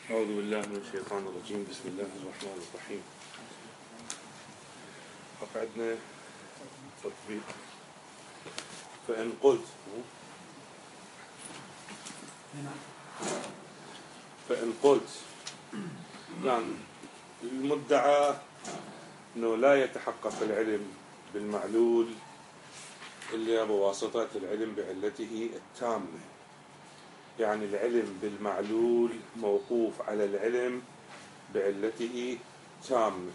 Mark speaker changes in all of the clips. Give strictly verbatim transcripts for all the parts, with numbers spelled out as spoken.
Speaker 1: أعوذ بالله من الشيطان الرجيم. بسم الله الرحمن الرحيم. عندنا تطبيق. فإن قلت فإن قلت نعم المدعى أنه لا يتحقق العلم بالمعلول إلا بواسطة العلم بعلته التامة، يعني العلم بالمعلول موقوف على العلم بعلته تامة.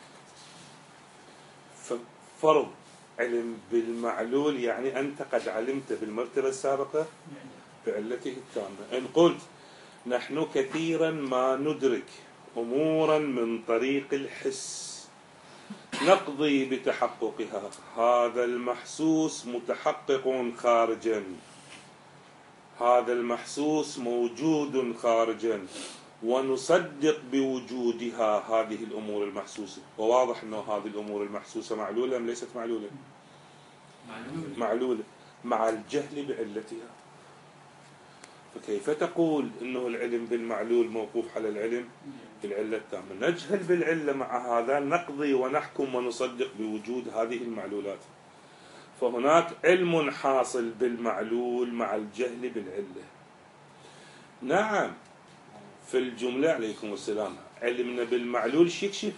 Speaker 1: ففرض علم بالمعلول يعني أنت قد علمت بالمرتبة السابقة بعلته التامة. إن قلت نحن كثيرا ما ندرك أمورا من طريق الحس نقضي بتحققها، هذا المحسوس متحقق خارجا، هذا المحسوس موجود خارجا، ونصدق بوجودها هذه الأمور المحسوسة. وواضح أنه هذه الأمور المحسوسة معلولة أم ليست معلولة؟ معلولة, معلولة مع الجهل بعلتها. فكيف تقول أنه العلم بالمعلول موقوف على العلم بالعلة التامة؟ نجهل بالعلة، مع هذا نقضي ونحكم ونصدق بوجود هذه المعلولات. فهناك علم حاصل بالمعلول مع الجهل بالعلة. نعم في الجملة عليكم السلام علمنا بالمعلول شو يكشف؟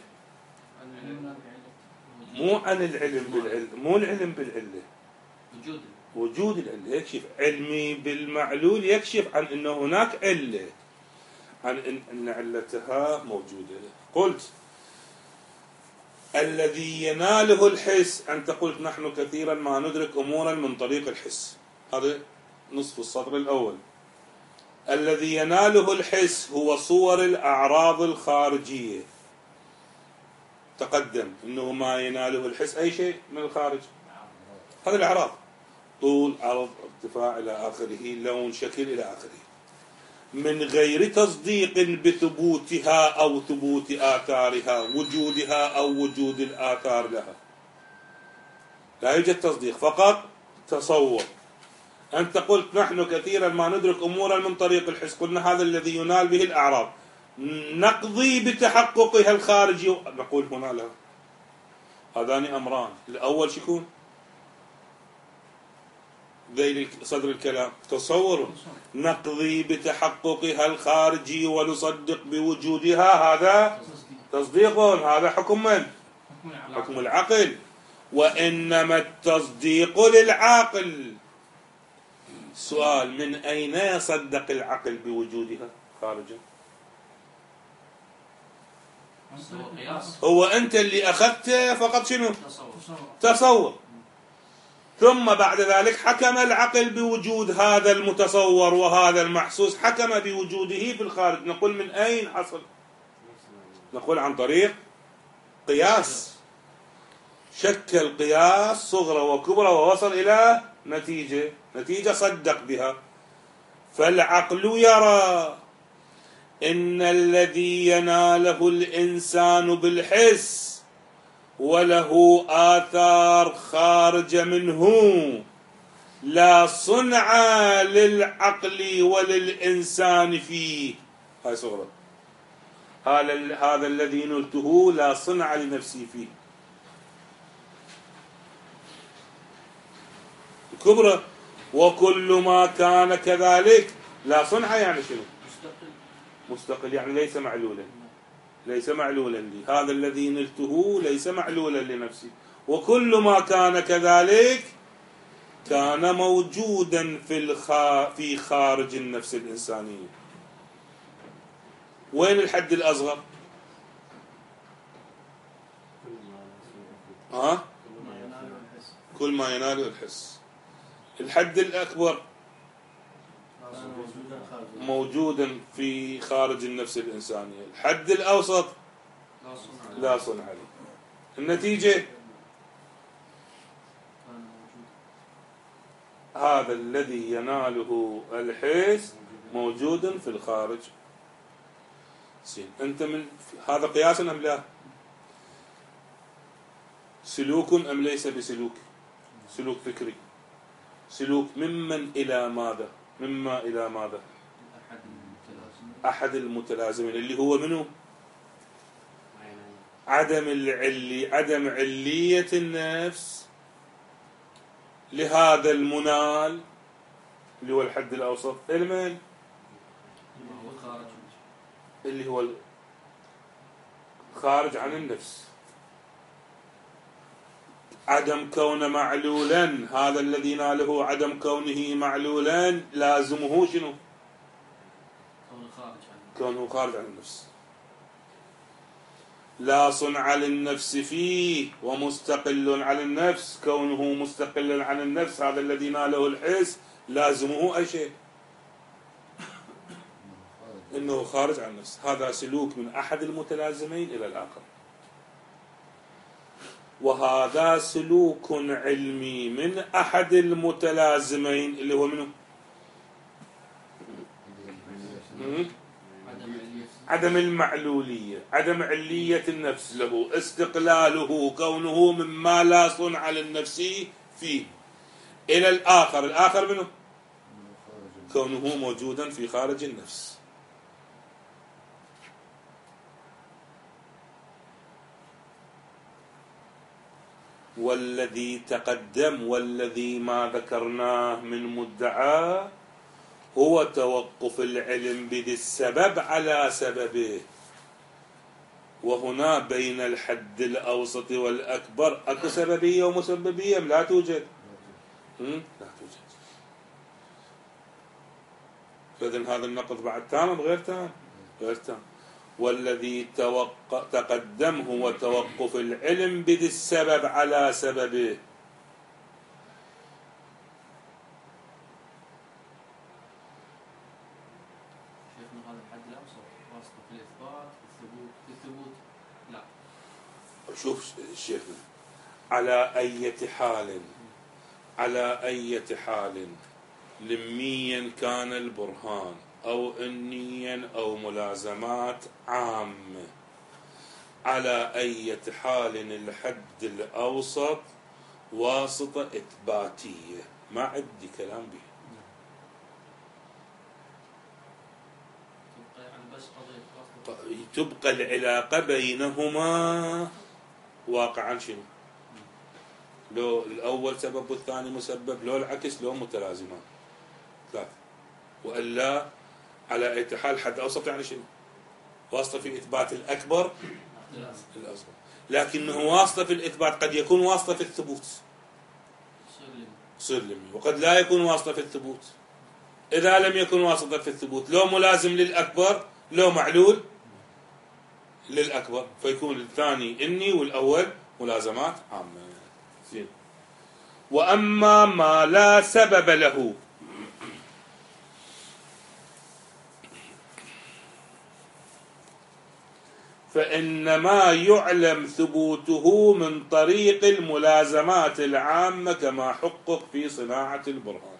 Speaker 1: مو عن العلم بالعلة، مو العلم بالعلة، وجود وجود العلة يكشف. علمي بالمعلول يكشف عن أنه هناك علة، عن أن علتها موجودة. قلت الذي يناله الحس، أنت قلت نحن كثيرا ما ندرك أمورا من طريق الحس، هذا نصف السطر الأول. الذي يناله الحس هو صور الأعراض الخارجية. تقدم أنه ما يناله الحس أي شيء من الخارج، هذه الأعراض، طول، عرض، ارتفاع إلى آخره، لون، شكل إلى آخره، من غير تصديق بثبوتها أو ثبوت آثارها، وجودها أو وجود الآثار لها. لا يوجد تصديق، فقط تصور. أنت قلت نحن كثيرا ما ندرك أمورا من طريق الحس، قلنا هذا الذي ينال به الأعراض، نقضي بتحققها الخارجي، نقول هنا لا، هذان أمران. الأول شكون؟ ذيل صدر الكلام، تصور، نقضي بتحققها الخارجي ونصدق بوجودها، هذا تصديق، هذا حكم من؟ حكم العقل. وإنما التصديق للعاقل. سؤال، من أين يصدق العقل بوجودها خارجا؟ هو أنت اللي أخذته فقط شنو؟ تصور. ثم بعد ذلك حكم العقل بوجود هذا المتصور وهذا المحسوس، حكم بوجوده في الخارج. نقول من أين حصل؟ نقول عن طريق قياس، شكل قياس صغرى وكبرى ووصل إلى نتيجة، نتيجة صدق بها. فالعقل يرى إن الذي يناله الإنسان بالحس وله آثار خارج منه لا صنع للعقل وللإنسان فيه. هاي صغرى، هذا الذي نلته لا صنع لنفسي فيه. كبرى، وكل ما كان كذلك لا صنع يعني شنو؟ مستقل. مستقل يعني ليس معلولا، ليس معلولا لي. هذا الذي نلته ليس معلولا لنفسي. وكل ما كان كذلك كان موجودا في الخا في خارج النفس الإنسانية. وين الحد الأصغر؟ ها؟ كل ما يناله الحس. الحد الأكبر موجودا في خارج النفس الإنسانية. الحد الأوسط لا صنع له. النتيجة هذا الذي يناله الحس موجود في الخارج. أنت من هذا قياس أم لا؟ سلوك أم ليس بسلوك؟ سلوك فكري. سلوك ممن إلى ماذا؟ مما إلى ماذا؟ أحد المتلازمين اللي هو منه عدم العلي عدم علية النفس لهذا المنال اللي هو الحد الأوسط المن اللي هو خارج عن النفس. عدم كونه معلولا، هذا الذي ناله عدم كونه معلولا لازمه شنو؟ كونه خارج عن النفس. لا صنع للنفس فيه ومستقل عن النفس، كونه مستقلا عن النفس هذا الذي ناله الحس لازمه أي شيء؟ إنه خارج عن النفس. هذا سلوك من أحد المتلازمين إلى الآخر، وهذا سلوك علمي من أحد المتلازمين اللي هو منه عدم المعلولية، عدم علية النفس له، استقلاله، كونه مما لا صنع للنفس فيه، إلى الآخر. الآخر منه كونه موجودا في خارج النفس. والذي تقدم والذي ما ذكرناه من مدعى هو توقف العلم بذي السبب على سببه. وهنا بين الحد الأوسط والأكبر أكو سببية ومسببية؟ لا توجد. لا توجد. فإذن هذا النقض بعد تام غير تام؟ غير تام. والذي توق... تقدم هو توقف العلم بذي السبب على سببه.
Speaker 2: شيخنا هذا الحد الأوسط واسطة في الإثبات في الثبوت في الثبوت لا.
Speaker 1: شوف شيخنا، على أي حال على أي حال لميا كان البرهان أو إنيا أو ملازمات عامة، على أي حال الحد الأوسط واسطة إثباتية، ما عندي كلام به. تبقى العلاقة بينهما واقعا شنو؟ لو الأول سبب والثاني مسبب، لو العكس، لو متلازمان ثلاثة. وإلا على أي حال حد أوسط يعني شنو؟ واسطة في إثبات الأكبر الأصغر، لكنه واسطة في الإثبات قد يكون واسطة في الثبوت صير لمي، وقد لا يكون واسطة في الثبوت. إذا لم يكن واسطة في الثبوت لو ملازم للأكبر لو معلول للأكبر، فيكون الثاني إني والأول ملازمات عامة. زين. وأما ما لا سبب له فإنما يعلم ثبوته من طريق الملازمات العامة كما حقق في صناعة البرهان.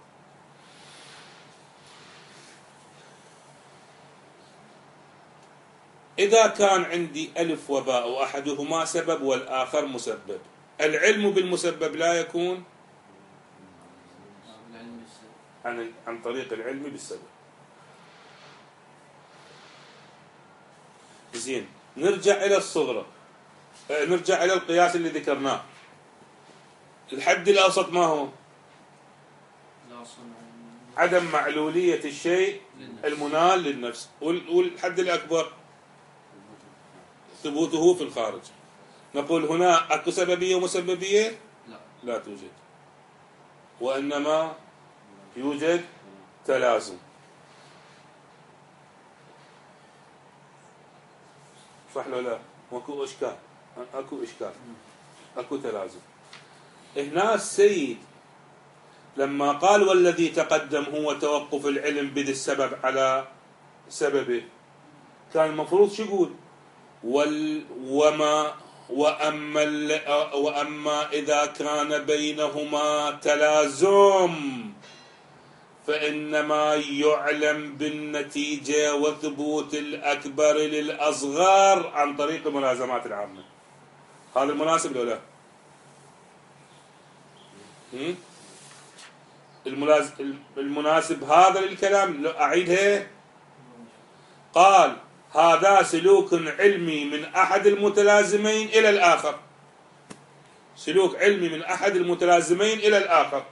Speaker 1: إذا كان عندي ألف وباء وأحدهما سبب والآخر مسبب، العلم بالمسبب لا يكون عن عن طريق العلم بالسبب. زين، نرجع إلى الصغرى، نرجع إلى القياس اللي ذكرناه. الحد الأوسط ما هو؟ عدم معلولية الشيء المنال للنفس. والحد الأكبر ثبوته في الخارج. نقول هنا أكو سببية ومسببية؟ لا لا توجد، وإنما يوجد تلازم. صح ولا لا؟ ماكو إشكال، أكو إشكال، أكو تلازم. هنا السيد لما قال والذي تقدم هو توقف العلم بذي السبب على سببه، كان المفروض شو يقول؟ وال وما وأما وأما إذا كان بينهما تلازم فإنما يعلم بالنتيجة وثبوت الأكبر للأصغر عن طريق الملازمات العامة. هذا المناسب لو لا؟ المناسب هذا للكلام. أعيدها. قال هذا سلوك علمي من أحد المتلازمين إلى الآخر، سلوك علمي من أحد المتلازمين إلى الآخر.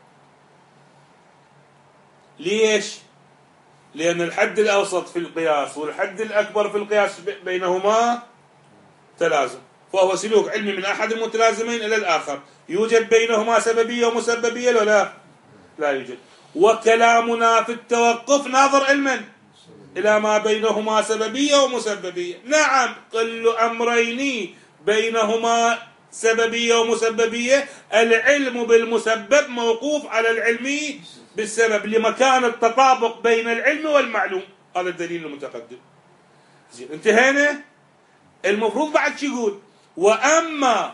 Speaker 1: ليش؟ لأن الحد الأوسط في القياس والحد الأكبر في القياس بينهما تلازم، فهو سلوك علمي من أحد المتلازمين إلى الآخر، يوجد بينهما سببية ومسببية ولا لا؟ لا يوجد. وكلامنا في التوقف ناظر علما إلى ما بينهما سببية ومسببية. نعم كل أمرين بينهما سببية ومسببية، العلم بالمسبب موقوف على العلم بالسبب لمكان التطابق بين العلم والمعلوم. هذا الدليل المتقدم. انتهينا. المفروض بعد شو يقول؟ وأما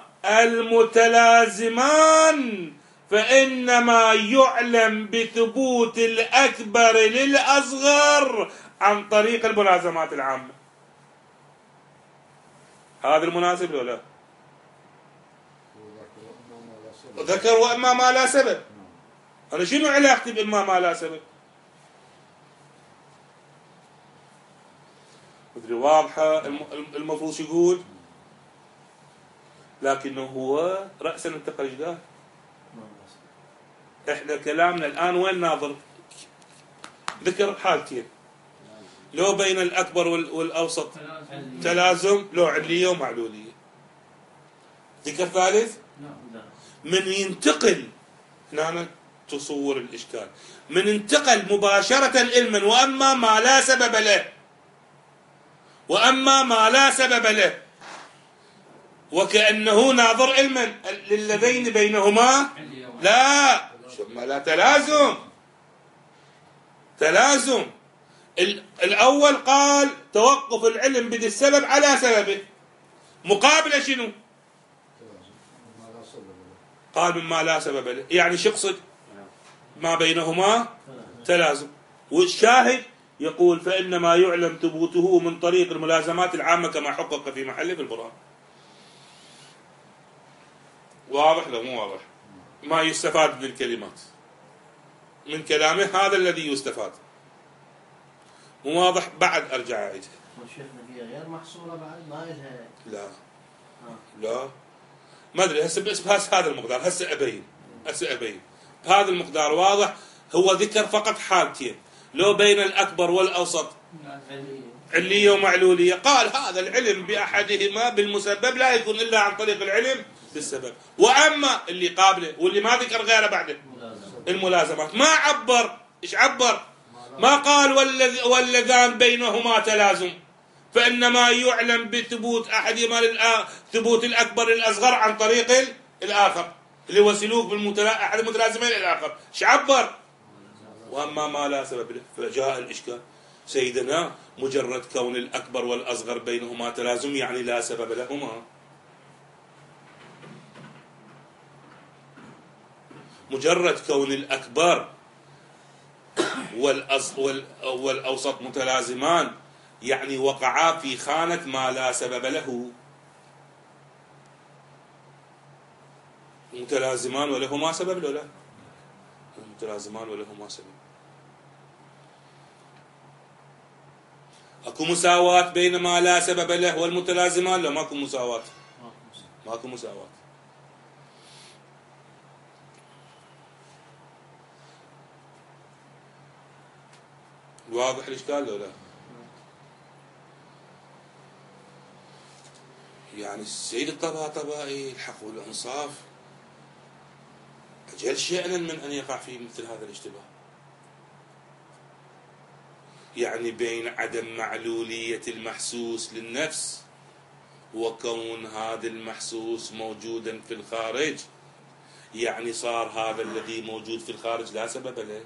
Speaker 1: المتلازمان فإنما يعلم بثبوت الأكبر للأصغر عن طريق الملازمات العامة. هذا المناسب ولا لا؟ ذكر وأما ما لا سبب. أنا شنو علاقتي بإما ما لا سبب؟ مدري واضحة المفروض شو يقول؟ لكنه هو رأسا انتقل ايش قال؟ احنا كلامنا الآن وين ناظر؟ ذكر حالتين، لو بين الأكبر والأوسط تلازم، لو علية ومعلولية. ذكر ثالث من ينتقل هنا تصور الإشكال، من انتقل مباشرة علما وأما ما لا سبب له، وأما ما لا سبب له، وكأنه ناظر علما للذين بينهما لا ثم لا تلازم. تلازم الأول قال توقف العلم بدي السبب على سببه، مقابل شنو؟ قال مما لا سبب له، يعني شو يقصد؟ ما بينهما تلازم. والشاهد يقول فإنما يعلم ثبوته من طريق الملازمات العامة كما حقق في محله في القرآن. واضح لو مو واضح؟ ما يستفاد من الكلمات من كلامه هذا الذي يستفاد. مو واضح؟ بعد أرجع أعيدها.
Speaker 3: شيخنا هي غير محصورة بعد ما إلها.
Speaker 1: لا لا ما أدري هسه بس بس هذا المقدار هسه أبين هسه أبين بهذا المقدار واضح. هو ذكر فقط حالتين، لو بين الأكبر والأوسط علية ومعلولية، قال هذا العلم بأحدهما بالمسبب لا يكون إلا عن طريق العلم بالسبب. وأما اللي قابله واللي ما ذكر غيره بعده الملازمات، ما عبر. إيش عبر؟ ما قال واللذان بينهما تلازم، فإنما يعلم بثبوت أحدهما ثبوت الأكبر للأصغر عن طريق الآخر اللي هو سلوك بالمتلا... أحد المتلازمين الآخر. إيش عبر؟ وأما ما لا سبب له. فجاء الإشكال سيدنا مجرد كون الأكبر والأصغر بينهما تلازم يعني لا سبب لهما. مجرد كون الأكبر والأوسط متلازمان يعني وقعا في خانة ما لا سبب له. متلازمان ولهما سبب ولا لا؟ متلازمان ولهما سبب. اكو مساواة بين ما لا سبب له والمتلازمان؟ لا ماكو مساواة. ماكو مساواة. واضح الاشكال لو لا؟ يعني السيد الطباطبائي الحق والانصاف اجل شأنا من ان يقع في مثل هذا الاشتباه. يعني بين عدم معلولية المحسوس للنفس وكون هذا المحسوس موجودا في الخارج، يعني صار هذا الذي موجود في الخارج لا سبب له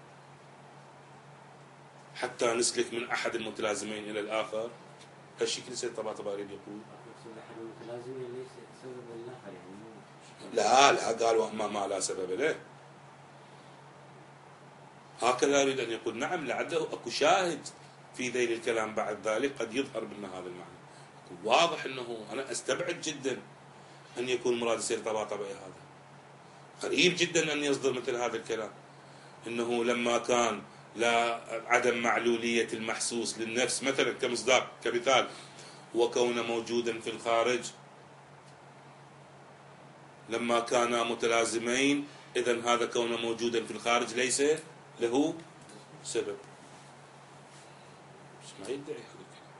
Speaker 1: حتى نسلك من أحد المتلازمين إلى الآخر. هالشكل السيد الطباطبائي يقول لا لا قال وأما ما لا سبب له. هكذا يريد أن يقول. نعم لعله أكو شاهد في ذيل الكلام بعد ذلك قد يظهر بنا هذا المعنى. واضح أنه أنا أستبعد جدا أن يكون مراد السيد الطباطبائي هذا. قريب جدا أن يصدر مثل هذا الكلام، أنه لما كان لا عدم معلولية المحسوس للنفس مثلا كمصداق كمثال، وكون موجودا في الخارج لما كانا متلازمين، إذن هذا كون موجودا في الخارج ليس له سبب. مش ما يدعي هذا الكلام،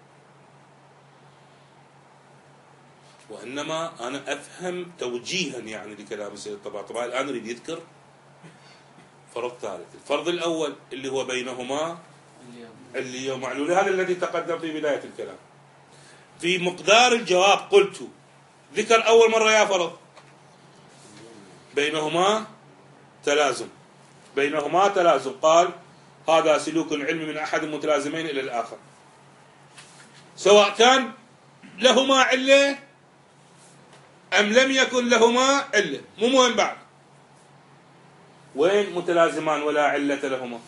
Speaker 1: وإنما أنا أفهم توجيها يعني لكلام السيد الطباطبائي. الآن يريد يذكر فرض ثالث. الفرض الأول اللي هو بينهما اللي هو معلول، هذا الذي تقدم في بداية الكلام. في مقدار الجواب قلت ذكر أول مرة يا فرض بينهما تلازم، بينهما تلازم، قال هذا سلوك علمي من أحد المتلازمين إلى الآخر، سواء كان لهما علة أم لم يكن لهما علة، مو مهم بعد. وين متلازمان ولا علة لهما؟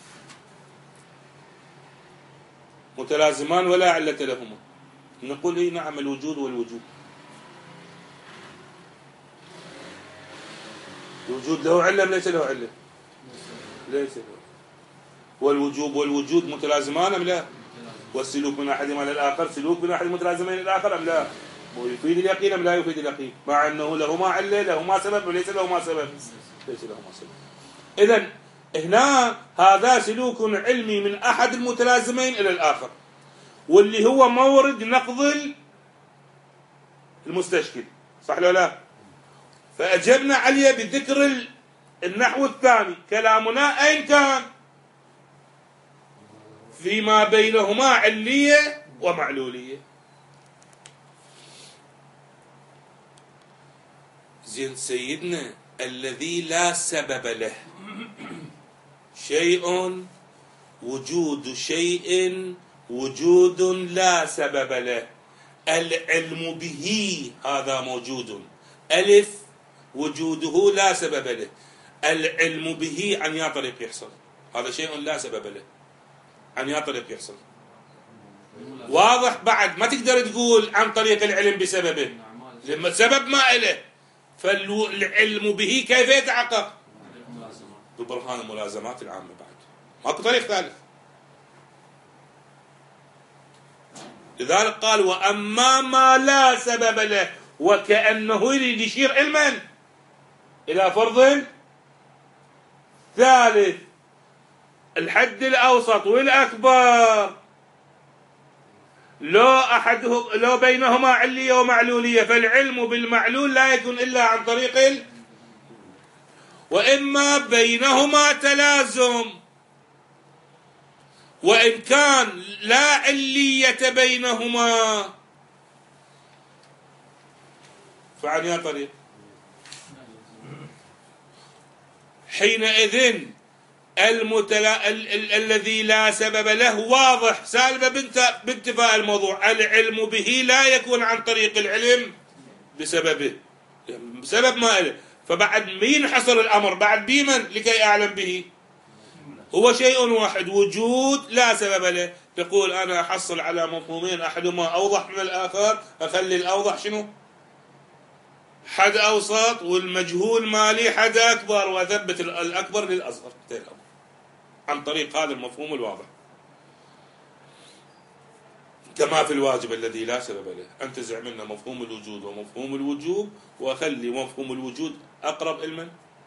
Speaker 1: متلازمان ولا علة لهما، نقول إيه نعم الوجود والوجوب. الوجود له علة أم ليس له علة؟ ليس له. والوجوب والوجود متلازمان أم لا؟ والسلوك من أحدهما للآخر سلوك من أحد المتلازمين للآخر أم لا؟ يفيد اليقين أم لا يفيد اليقين؟ مع أنه لهما علة لهما سبب وليس لهما سبب، ليس لهما سبب. إذن هنا هذا سلوك علمي من أحد المتلازمين إلى الآخر، واللي هو مورد نقض المستشكل، صح ولا لا؟ فأجبنا عليه بذكر النحو الثاني. كلامنا أين كان؟ فيما بينهما علية ومعلولية. زين سيدنا الذي لا سبب له شيء، وجود شيء وجود لا سبب له، العلم به هذا موجود، ألف وجوده لا سبب له، العلم به عن يا طريق يحصل، هذا شيء لا سبب له، عن يا طريق يحصل. واضح؟ بعد ما تقدر تقول عن طريق العلم بسببه، لما سبب ما إله، فالعلم به كيف يتحقق؟ ببرهان الملازمات العامة. بعد ماكو طريق ثالث. لذلك قال وأما ما لا سبب له، وكأنه يريد يشير علما إلى فرض ثالث، الحد الأوسط والأكبر لو أحدهم لو بينهما علية ومعلولية، فالعلم بالمعلول لا يكون إلا عن طريق ال... وإما بينهما تلازم، وإن كان لا علية بينهما فعن يا طريق. حينئذ المتلا... ال... ال... الذي لا سبب له واضح سالبة بنت... بانتفاء الموضوع، العلم به لا يكون عن طريق العلم بسببه، بسبب ما إله. فبعد مين حصل الأمر؟ بعد بمن لكي أعلم به؟ هو شيء واحد، وجود لا سبب له. تقول أنا أحصل على مفهومين أحدهما أوضح من الآخر، أخلي الأوضح شنو؟ حد أوسط، والمجهول مالي حد أكبر، وأثبت الأكبر للأصغر عن طريق هذا المفهوم الواضح. كما في الواجب الذي لا سبب له، أنتزع منا مفهوم الوجود ومفهوم الوجوب، وأخلي مفهوم الوجود أقرب علما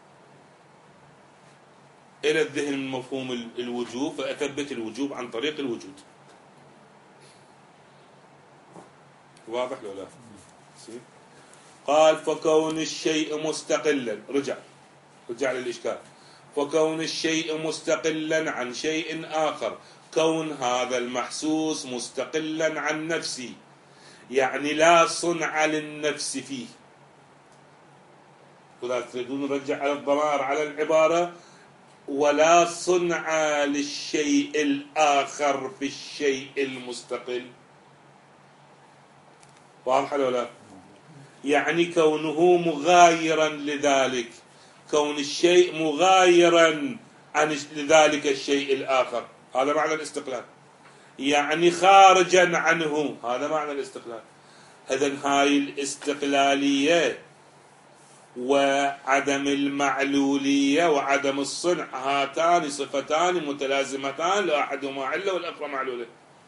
Speaker 1: إلى الذهن من مفهوم الوجوب، فأثبت الوجوب عن طريق الوجود. واضح لو لا؟ قال فكون الشيء مستقلا، رجع رجع للإشكال، فكون الشيء مستقلا عن شيء آخر، كون هذا المحسوس مستقلا عن نفسه، يعني لا صنع للنفس فيه. ولا تريدون نرجع على الضمائر على العبارة، ولا صنع للشيء الآخر في الشيء المستقل. واضح ولا لا؟ يعني كونه مغايرا لذلك، كون الشيء مغايرا عن لذلك الشيء الآخر، هذا معنى الاستقلال. يعني خارجا عنه، هذا معنى الاستقلال. إذن هاي الاستقلالية وعدم المعلولية وعدم الصنع هاتان صفتان متلازمتان، لأحدهما علة والأخرى معلولة.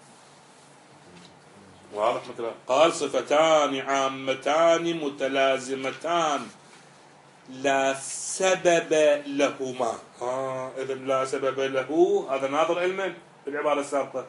Speaker 1: واضح؟ مثلا قال صفتان عامتان متلازمتان لا سبب لهما. آه إذا لا سبب له هذا ناظر علما في العبارة السابقة.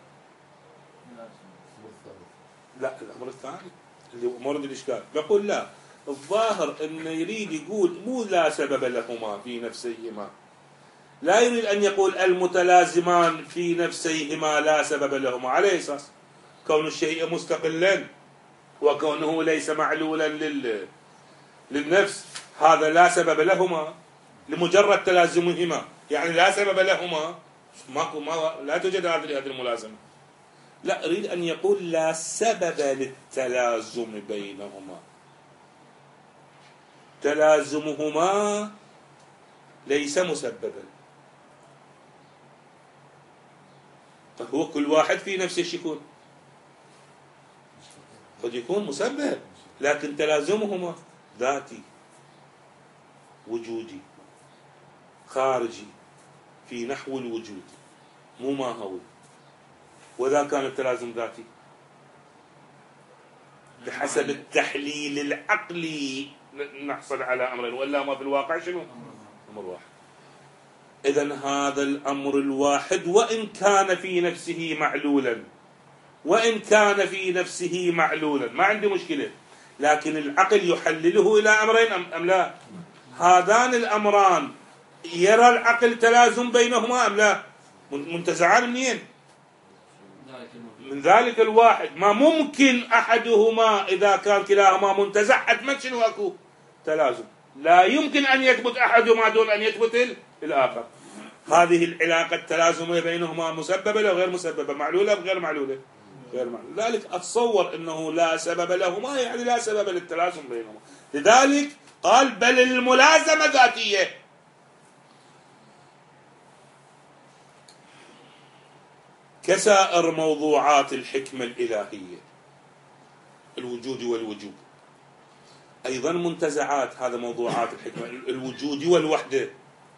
Speaker 1: لا الأمر الثاني اللي مورد الإشكال بقول لا، الظاهر أنه يريد يقول مو لا سبب لهما في نفسيهما، لا يريد أن يقول المتلازمان في نفسيهما لا سبب لهما، على أساس كون الشيء مستقلا وكونه ليس معلولا لل... للنفس هذا لا سبب لهما لمجرد تلازمهما، يعني لا سبب لهما ماكو ما لا توجد هذه الملازمة. لا، أريد أن يقول لا سبب للتلازم بينهما، تلازمهما ليس مسببا، فهو كل واحد في نفسه يكون قد يكون مسبب، لكن تلازمهما ذاتي وجودي خارجي في نحو الوجود مو ماهوي. وإذا كان التلازم ذاتي بحسب التحليل العقلي نحصل على أمرين، وإلا ما في الواقع شنو؟ أمر واحد. إذن هذا الأمر الواحد وإن كان في نفسه معلولا، وإن كان في نفسه معلولا ما عندي مشكلة، لكن العقل يحلله إلى أمرين أم لا؟ هذان الأمران يرى العقل تلازم بينهما أم لا؟ منتزعان منين؟ من ذلك الواحد. ما ممكن أحدهما إذا كان كلاهما منتزع حتما شنو أكو؟ تلازم. لا يمكن أن يثبت أحدهما دون أن يثبت الآخر. هذه العلاقة التلازمية بينهما مسببة أو غير مسببة، معلولة أو غير معلولة؟ غير معلولة. لذلك أتصور أنه لا سبب لهما يعني لا سبب للتلازم بينهما. لذلك قال بل الملازمة ذاتية. كسائر موضوعات الحكمة الإلهية الوجود والوجوب أيضا منتزعات، هذا موضوعات الحكمة، الوجود والوحدة،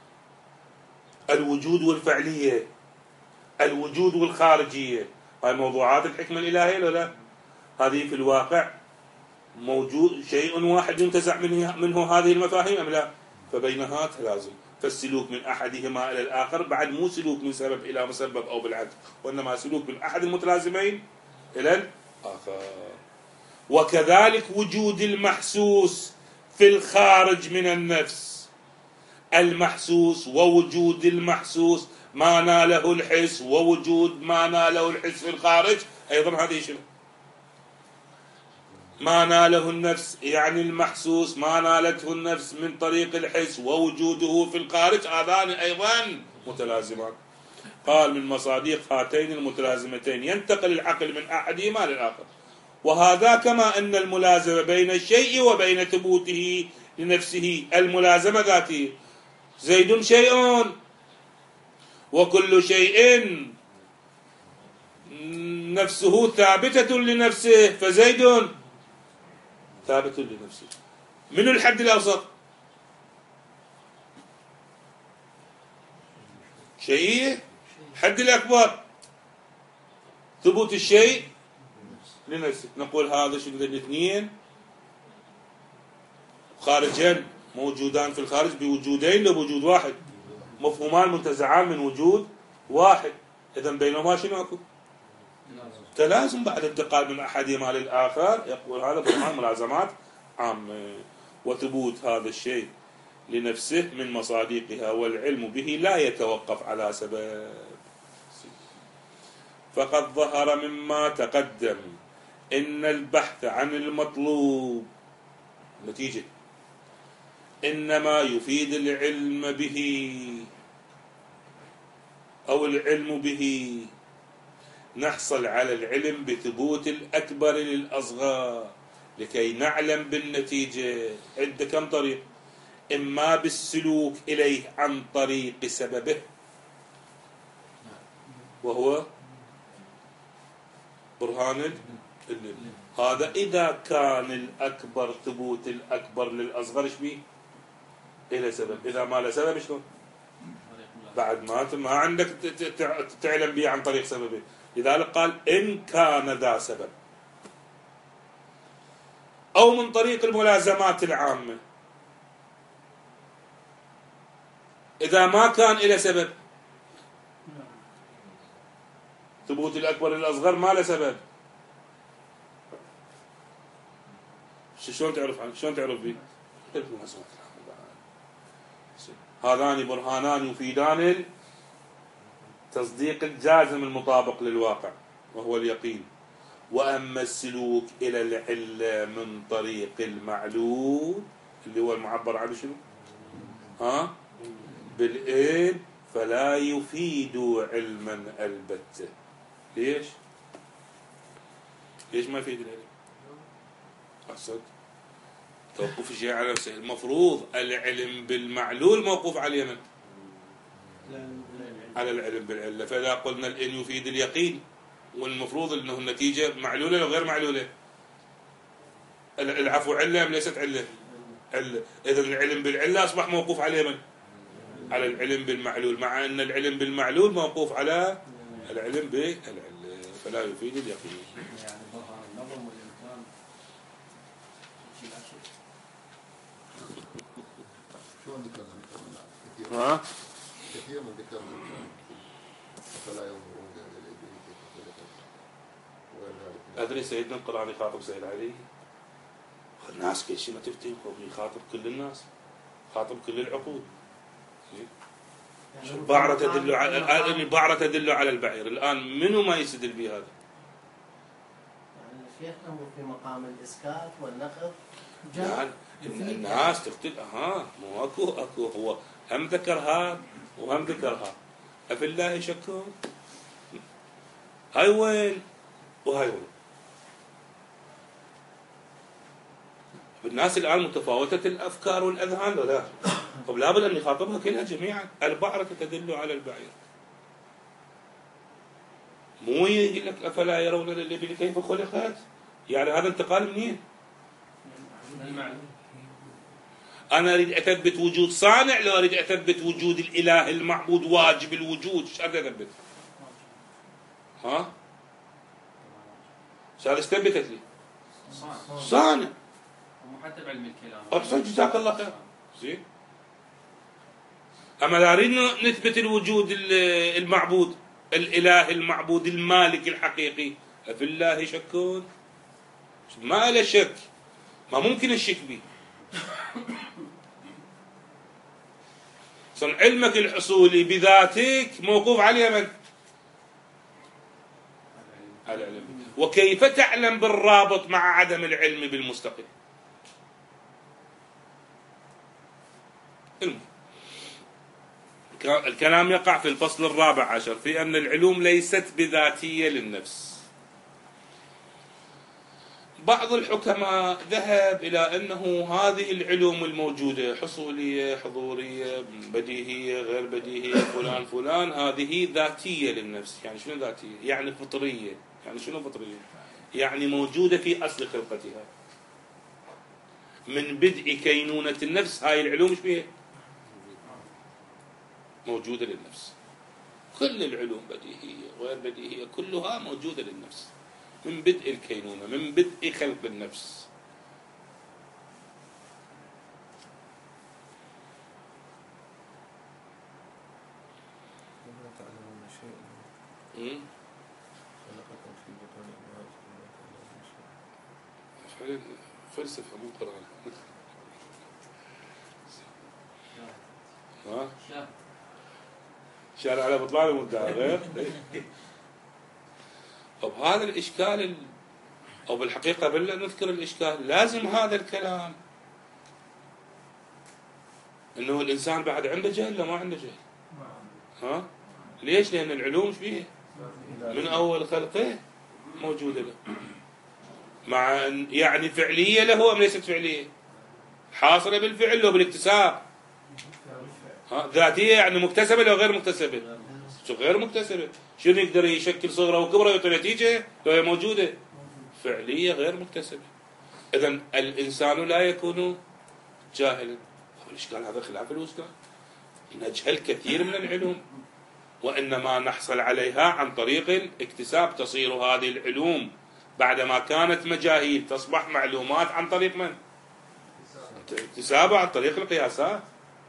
Speaker 1: الوجود والفعلية، الوجود والخارجية، هاي موضوعات الحكمة الإلهية ولا لا؟ هذه في الواقع موجود شيء واحد ينتزع منه, منه هذه المفاهيم أم لا؟ فبينها تلازم، فالسلوك من أحدهما إلى الآخر بعد مو سلوك من سبب إلى مسبب أو بالعكس، وإنما سلوك من أحد المتلازمين إلى الآخر. وكذلك وجود المحسوس في الخارج من النفس، المحسوس ووجود المحسوس ما ناله الحس ووجود ما ناله الحس في الخارج أيضا هذه شنو؟ ما ناله النفس يعني المحسوس ما نالته النفس من طريق الحس ووجوده في الخارج هذان أيضا متلازمان. قال من مصادق هاتين المتلازمتين ينتقل العقل من أحدهما للآخر، وهذا كما أن الملازمة بين الشيء وبين ثبوته لنفسه الملازمة ذاتية. زيد شيء وكل شيء نفسه ثابتة لنفسه فزيد ثابت لنفسه. من الحد الأوسط شيء، حد الأكبر ثبوت الشيء لنفسه. نقول هذا شو الاثنين خارجين موجودان في الخارج بوجودين لوجود واحد، مفهومان منتزعان من وجود واحد، إذن بينهما شنو أكو؟ تلازم بعد انتقال من أحدهما للآخر. يقول هذا برهان ملازمات عامة. وثبوت هذا الشيء لنفسه من مصادقها والعلم به لا يتوقف على سبب. فقد ظهر مما تقدم إن البحث عن المطلوب نتيجة إنما يفيد العلم به أو العلم به نحصل على العلم بثبوت الأكبر للأصغر لكي نعلم بالنتيجة. عند كم طريق؟ إما بالسلوك إليه عن طريق سببه وهو برهان العلم. هذا إذا كان الأكبر ثبوت الأكبر للأصغر إيش بيه؟ إلى سبب. إذا ما له سبب شلون؟ بعد ما ما عندك تعلم به عن طريق سببه. لذلك قال إن كان ذا سبب أو من طريق الملازمات العامة. إذا ما كان إلى سبب، ثبوت الأكبر للأصغر ما له سبب، شلون تعرف عنه؟ شلون تعرف به؟ هذان برهانان يفيدان التصديق الجازم المطابق للواقع وهو اليقين. وأما السلوك إلى العلة من طريق المعلول اللي هو المعبر عنه شنو؟ ها؟ بالإن فلا يفيد علما البتة. ليش؟ ليش ما يفيد العلم؟ أحسن توقف الشيء على نفسه. المفروض العلم بالمعلول موقوف على اليمن، على العلم بالعلة. فإذا قلنا الإن يفيد اليقين، والمفروض أنه النتيجة معلولة أو غير معلولة. العفو علة أم ليست علة؟ علة. إذا العلم بالعلة أصبح موقوف على اليمن، على العلم بالمعلول، مع أن العلم بالمعلول موقوف على العلم بالعلة، فلا يفيد اليقين.
Speaker 2: يعني ظهر النظم والإمكان شيء العشر.
Speaker 4: شلون ذكرنا كثير؟
Speaker 1: ها؟
Speaker 4: كثير من ذكرنا فلا ينظرون إلى الإبل كيف خلقت وغير ذلك.
Speaker 1: أدري سيدنا القرآن يخاطب سيد علي، الناس كل شيء ما تفتهم، يخاطب كل الناس، خاطب كل العقول. البعرة تدل على البعرة تدل على البعير. الآن منو ما يستدل بهذا؟
Speaker 3: يعني شيخنا مو في مقام الإسكات والنقض.
Speaker 1: يعني الناس تختلف. ها مو اكو اكو هو هم ذكر هذا وهم ذكر هذا. أفي الله شكون؟ هاي وين وهاي وين. الناس الآن متفاوتة الأفكار والأذهان لا، طب لابد أن يخاطبها كلها جميعا. البعرة تدل على البعير، مو يقول لك أفلا يرون الإبل كيف خلقت. يعني هذا انتقال منين؟ أنا أريد أثبت وجود صانع، لو أريد أثبت وجود الإله المعبود واجب الوجود، ايش أريد أثبت؟ ها؟ شو اثبتت لي؟ صانع.
Speaker 2: حتى بعلم الكلام.
Speaker 1: أبصر جزاك الله خير. زين. أما لا أريد نثبت الوجود المعبود، الإله المعبود المالك الحقيقي. أفي الله شكون؟ ما له شك، ما ممكن الشك به. صن علمك الحصولي بذاتك موقوف على اليمن، على العلم. وكيف تعلم بالرابط مع عدم العلم بالمستقل؟ الكلام يقع في الفصل الرابع عشر في أن العلوم ليست بذاتية للنفس. بعض الحكماء ذهب إلى أنه هذه العلوم الموجودة حصولية، حضورية، بديهية، غير بديهية، فلان فلان، هذه ذاتية للنفس. يعني شنو ذاتية؟ يعني فطرية. يعني شنو فطرية؟ يعني موجودة في أصل خلقتها، من بدء كينونة النفس. هاي العلوم ايش بيها؟ موجودة للنفس. كل العلوم بديهية غير بديهية كلها موجودة للنفس من بدء الكينونة، من بدء خلق النفس.
Speaker 5: وما تعلمون شيئا خلقكم في بطون أمهاتكم.
Speaker 1: فلسفة مو قرآن. ها؟ شارع على بطلان المدعى غير. طب هذا الإشكال ال... أو بالحقيقة قبل أن نذكر الإشكال لازم هذا الكلام إنه الإنسان بعد عنده جهل لا ما عنده جهل. ها؟ ليش؟ لأن العلوم فيه من أول خلقه موجودة له، مع يعني فعلية له أم ليست فعلية؟ حاصلة بالفعل لو بالاكتساب. ها؟ ذاتية يعني مكتسبة لو غير مكتسبة؟ شو غير مكتسبة؟ شنو يقدر يشكل صغره وكبره ويعطي نتيجة لو هي موجودة؟ فعلية غير مكتسبة. إذن الإنسان لا يكون جاهلا. والإشكال هذا خلاف الوجدان. نجهل كثير من العلوم وإنما نحصل عليها عن طريق الاكتساب. تصير هذه العلوم بعدما كانت مجاهيل تصبح معلومات عن طريق من؟ اكتسابها عن طريق القياسات.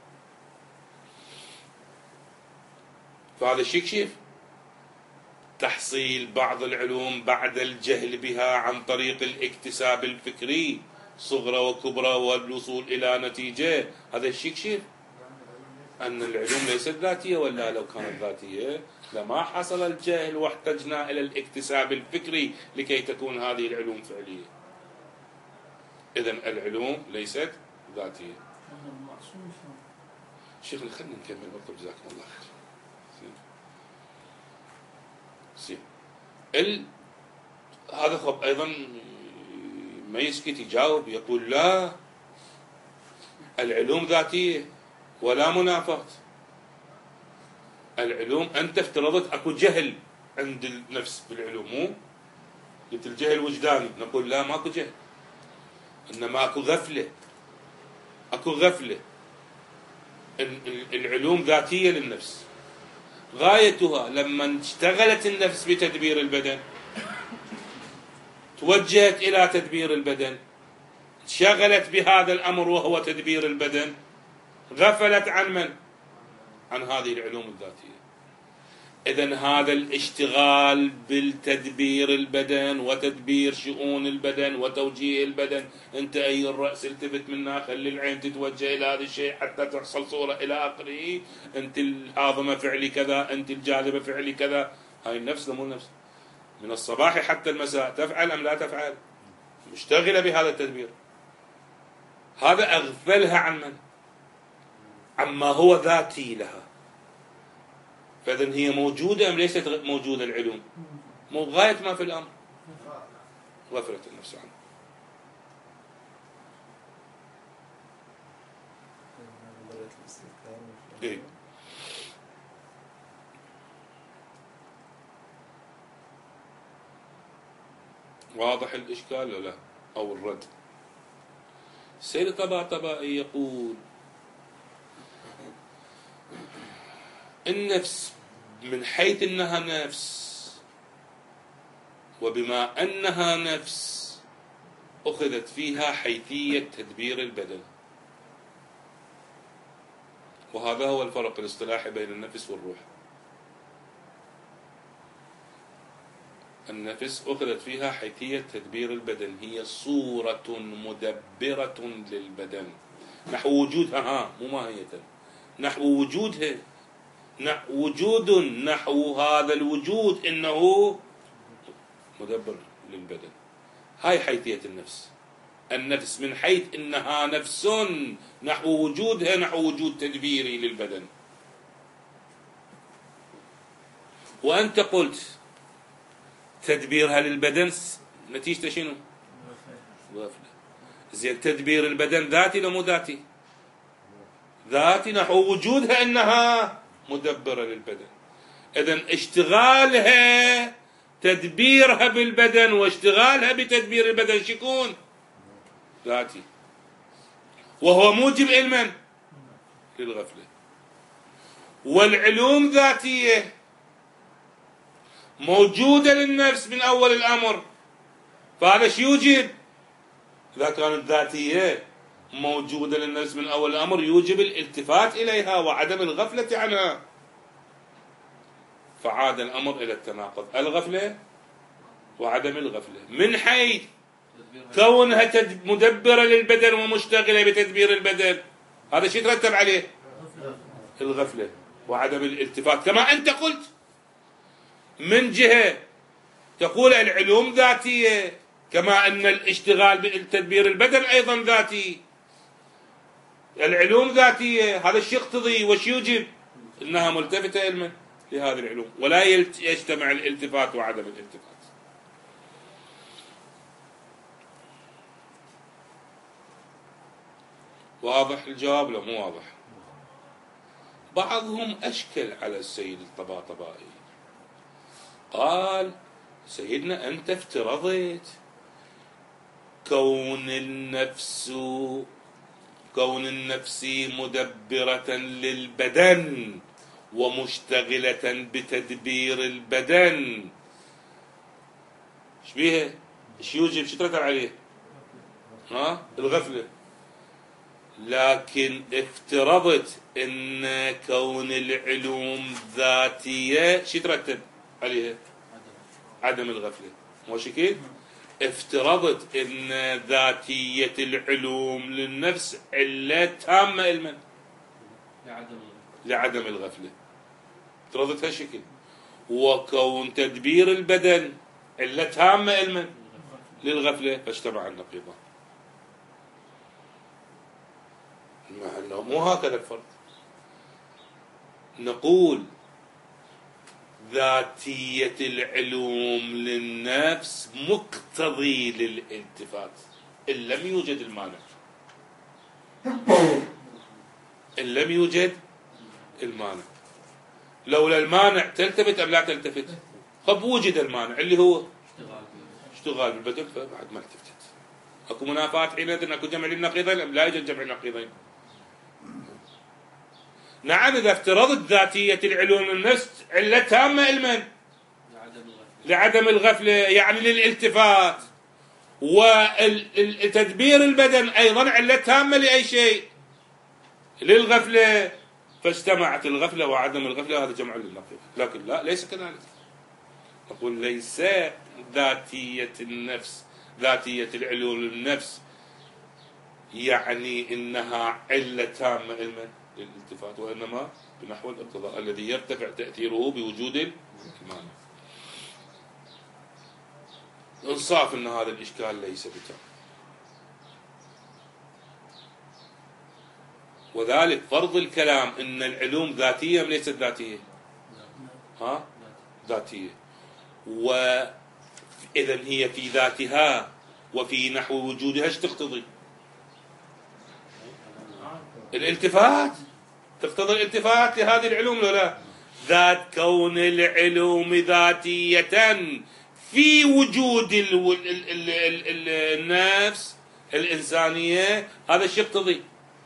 Speaker 1: فهذا الشيء كيف تحصيل بعض العلوم بعد الجهل بها عن طريق الاكتساب الفكري صغرى وكبرى والوصول إلى نتيجة. هذا الشيء كيف أن العلوم ليست ذاتية، ولا لو كانت ذاتية لما حصل الجهل واحتجنا إلى الاكتساب الفكري لكي تكون هذه العلوم فعلية. إذن العلوم ليست ذاتية. شيخنا خلينا نكمل مطلب جزاكم الله خير. زين ال... هذا خب أيضا ما يسكت يجاوب يقول لا العلوم ذاتية ولا منافاة. العلوم أنت افترضت أكو جهل عند النفس بالعلوم، مو قلت الجهل وجداني، نقول لا ماكو جهل، إنما أكو غفلة. أكو غفلة. العلوم ذاتية للنفس، غايتها لما اشتغلت النفس بتدبير البدن، توجهت إلى تدبير البدن، شغلت بهذا الأمر وهو تدبير البدن، غفلت عن من؟ عن هذه العلوم الذاتية. إذن هذا الاشتغال بالتدبير البدن وتدبير شؤون البدن وتوجيه البدن، أنت أي الرأس التفت منها، خلي العين تتوجه إلى هذا الشيء حتى تحصل صورة إلى آخره، أنت الهاضمة فعلي كذا، أنت الجاذبة فعلي كذا. هاي النفس مو النفس من الصباح حتى المساء تفعل أم لا تفعل؟ مشتغلة بهذا التدبير. هذا أغفلها عن من؟ عما هو ذاتي لها. فإذن هي موجودة أم ليست موجودة العلوم؟ مو غاية ما في الأمر غفلت النفس عنه. إيه؟ واضح الإشكال ولا أو الرد؟ السيد الطباطبائي يقول النفس من حيث أنها نفس، وبما أنها نفس أخذت فيها حيثية تدبير البدن. وهذا هو الفرق الاصطلاحي بين النفس والروح. النفس أخذت فيها حيثية تدبير البدن، هي صورة مدبرة للبدن نحو وجودها، ها مو ماهية، نحو وجودها، وجود نحو هذا الوجود إنه مدبر للبدن. هاي حيثية النفس. النفس من حيث إنها نفس نحو وجودها نحو وجود تدبيري للبدن. وأنت قلت تدبيرها للبدن نتيجة شنو؟ غفلة. زين تدبير البدن ذاتي لو مو ذاتي؟ ذاتي نحو وجودها إنها مدبرة للبدن. إذن اشتغالها تدبيرها بالبدن واشتغالها بتدبير البدن شكون؟ ذاتي، وهو موجب علما للغفلة. والعلوم ذاتية موجودة للنفس من أول الأمر، فهذا شو يوجب؟ إذا كانت ذاتية موجودة للنفس من أول الأمر يوجب الالتفات إليها وعدم الغفلة عنها. فعاد الأمر إلى التناقض، الغفلة وعدم الغفلة، من حيث كونها مدبرة للبدن ومشتغلة بتدبير البدن، هذا شيء يترتب عليه الغفلة وعدم الالتفات. كما أنت قلت من جهة تقول العلوم ذاتية، كما أن الاشتغال بتدبير البدن أيضا ذاتي. العلوم ذاتية، هذا الشيء يقتضي وش يوجب؟ إنها ملتفتة علما لهذه العلوم، ولا يجتمع الالتفات وعدم الالتفات. واضح الجواب لو مو واضح؟ بعضهم أشكل على السيد الطباطبائي، قال سيدنا أنت افترضت كون النفس كون النفس مدبرة للبدن ومشتغلة بتدبير البدن. ايش بيها؟ ايش يوجب؟ شو ترتب عليه؟ ها؟ الغفلة. لكن افترضت ان كون العلوم ذاتية شو ترتب عليها؟ عدم الغفلة. مو شكل؟ افترضت ان ذاتية العلوم للنفس علة تامة علما
Speaker 2: لعدم الغفلة.
Speaker 1: لعدم الغفلة. افترضت هالشكل. وكون تدبير البدن علة تامة علما للغفلة، فاجتمع النقيضان. مع انه مو هكذا الفرق. نقول ذاتية العلوم للنفس مقتضي للالتفات إن لم يوجد المانع. إن لم يوجد المانع. لولا المانع تلتفت أم لا تلتفت؟ طب وجد المانع اللي هو
Speaker 2: اشتغال
Speaker 1: اشتغال بالبدن، فبعد ما التفتت. اكو منافاة حينئذ؟ اكو جمع للنقيضين ام لا يوجد جمع للنقيضين؟ نعم، اذا افترضت ذاتية العلوم للنفس علة تامة علما
Speaker 2: لعدم الغفلة.
Speaker 1: لعدم الغفلة، يعني للالتفات، وتدبير البدن ايضا علة تامة لاي شيء؟ للغفلة. فاجتمعت الغفلة وعدم الغفلة، هذا جمع للنقيض. لكن لا، ليس كذلك. نقول ليس ذاتية النفس ذاتية العلوم للنفس يعني إنها علة تامة علما للالتفات، وإنما بنحو الاقتضاء الذي يرتفع تأثيره بوجود المانع. انصاف أن هذا الإشكال ليس بتام. وذلك فرض الكلام أن العلوم ذاتية أم ليست ذاتية؟ ها؟ ذاتية. وإذا هي في ذاتها وفي نحو وجودها ايش تقتضي؟ الالتفات. تقتضي الالتفات لهذه العلوم ولا لا؟ ذات كون العلوم ذاتية في وجود ال ال ال ال النفس الإنسانية، هذا الشيء يقتضي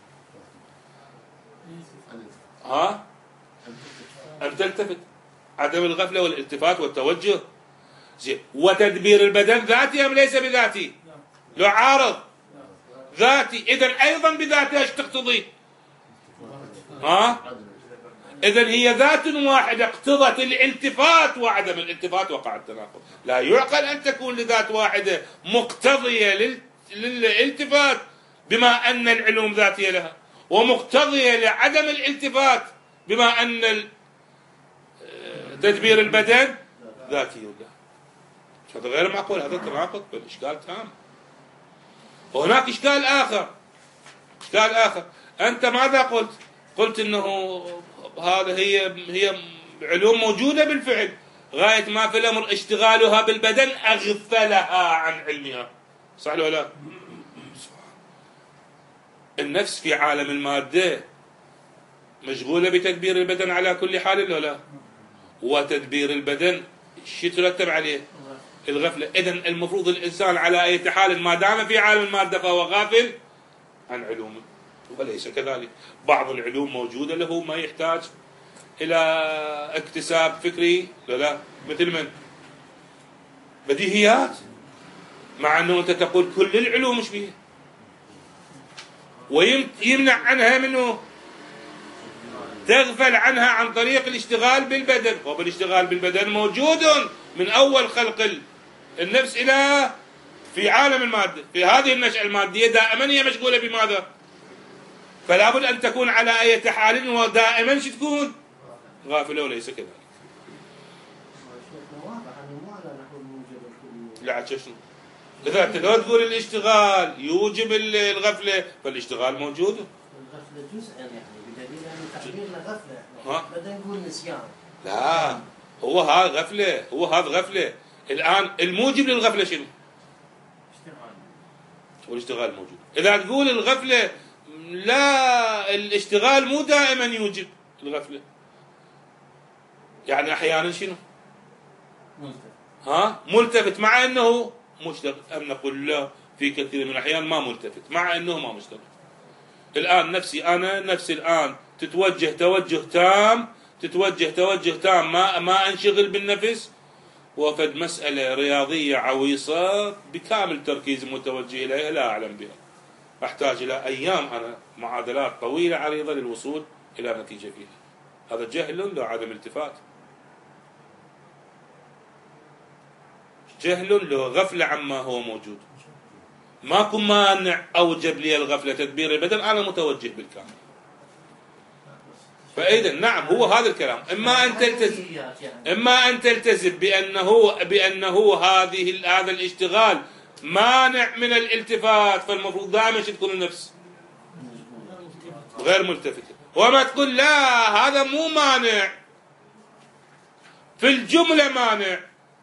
Speaker 1: ها؟ أن تلتفت. عدم الغفلة والالتفات والتوجه. زين. وتدبير البدن ذاتي أم ليس بذاتي؟ لو عارض ذاتي، إذن أيضا بذاتها ايش تقتضي؟ ها؟ إذن هي ذات واحدة اقتضت الالتفات وعدم الالتفات، وقع التناقض. لا يعقل أن تكون لذات واحدة مقتضية للالتفات بما أن العلوم ذاتية لها، ومقتضية لعدم الالتفات بما أن تدبير البدن ذاتي له. هذا غير معقول، هذا تناقض، بل إشكال تام. وهناك إشكال آخر. إشكال آخر أنت ماذا قلت؟ قلت إنه هذا هي هي علوم موجودة بالفعل، غاية ما في الأمر اشتغالها بالبدن أغفلها عن علمها. صح ولا لا؟ النفس في عالم المادة مشغولة بتدبير البدن على كل حال ولا لا؟ وتدبير البدن شو يترتب عليه؟ الغفلة. إذن المفروض الإنسان على أي حال ما دام في عالم المادة فهو غافل عن علومه، وليس كذلك. بعض العلوم موجودة له ما يحتاج إلى اكتساب فكري لا لا، مثل من بديهيات، مع أنه أنت تقول كل العلوم مش بيها، ويمنع عنها منه، تغفل عنها عن طريق الاشتغال بالبدن. وبالاشتغال بالبدن موجود من أول خلق النفس إلى في عالم المادة. في هذه النشأة المادية دائما هي مشغولة بماذا؟ فلا بد أن تكون على أي حال ودائما شو تكون؟ غافلة، وليس كذلك. لا شنو؟ إذا تقدر تقول الاشتغال يوجب الغفلة، فالاشتغال موجود.
Speaker 3: الغفلة جزءا يعني بدليل أن تعبيرنا غفلة.
Speaker 1: ها؟
Speaker 3: بدنا نقول نسيان.
Speaker 1: لا، هو هذا غفلة، هو هذا غفلة. الآن الموجب للغفلة شنو؟
Speaker 2: اشتغال.
Speaker 1: والاشتغال موجود. إذا تقول الغفلة لا، الاشتغال مو دائما يوجب الغفلة، يعني أحيانا شنو؟
Speaker 2: ملتفت.
Speaker 1: ها؟ ملتفت مع أنه مشتغل. أم نقول لا، في كثير من الأحيان ما ملتفت مع أنه ما مشتغل. الآن نفسي أنا نفسي الآن تتوجه توجه تام تتوجه توجه تام ما ما أنشغل بالنفس، وفد مسألة رياضية عويصة بكامل تركيز متوجه إليها لا أعلم بها، أحتاج إلى أيام أنا معادلات طويلة عريضة للوصول إلى نتيجة فيها. هذا جهل لا عدم التفات، جهل له غفلة عما هو موجود. ماكو مانع أوجب لي الغفلة تدبير البدن، أنا متوجه بالكامل. فإذا نعم هو هذا الكلام، إما أن تلتزم إما أن تلتزم بأنه بأنه هذه هذا الاشتغال مانع من الالتفات، فالمفروض دائما تكون النفس غير ملتفتة، وما تقول لا هذا مو مانع، في الجملة مانع.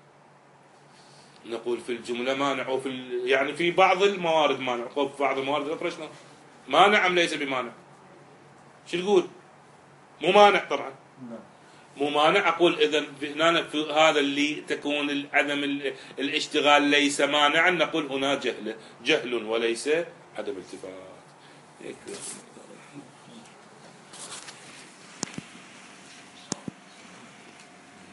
Speaker 1: نقول في الجملة مانع، وفي ال... يعني في بعض الموارد مانع، في بعض الموارد الأخرى شنو؟ مانع أم ليس بمانع؟ شو تقول؟ مو مانع طبعا، مو مانع. أقول إذا هنا في هذا اللي تكون عدم الاشتغال ليس مانعا، نقول هنا جهل جهل وليس عدم التفات.